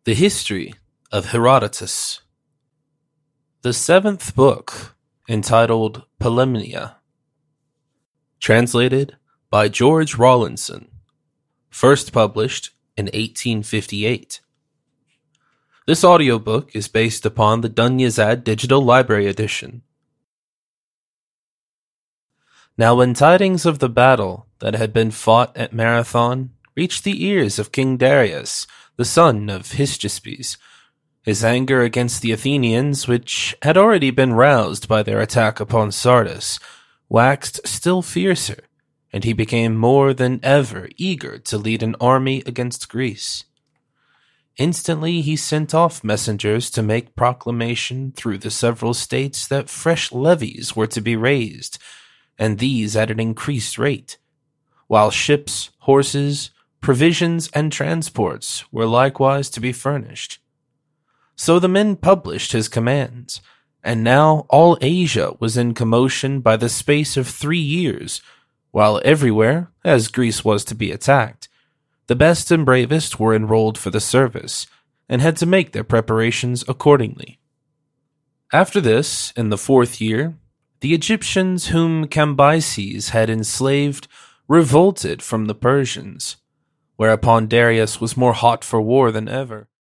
The History of Herodotus. The seventh book, entitled Polymnia. Translated by George Rawlinson. First published in 1858. This audiobook is based upon the Dunyazad Digital Library Edition. Now when tidings of the battle that had been fought at Marathon reached the ears of King Darius, the son of Hystaspes, his anger against the Athenians, which had already been roused by their attack upon Sardis, waxed still fiercer, and he became more than ever eager to lead an army against Greece. Instantly he sent off messengers to make proclamation through the several states that fresh levies were to be raised, and these at an increased rate, while ships, horses, provisions, and transports were likewise to be furnished. So the men published his commands, and now all Asia was in commotion by the space of 3 years, while everywhere, as Greece was to be attacked, the best and bravest were enrolled for the service, and had to make their preparations accordingly. After this, in the 4th year, the Egyptians whom Cambyses had enslaved revolted from the Persians, whereupon Darius was more hot for war than ever.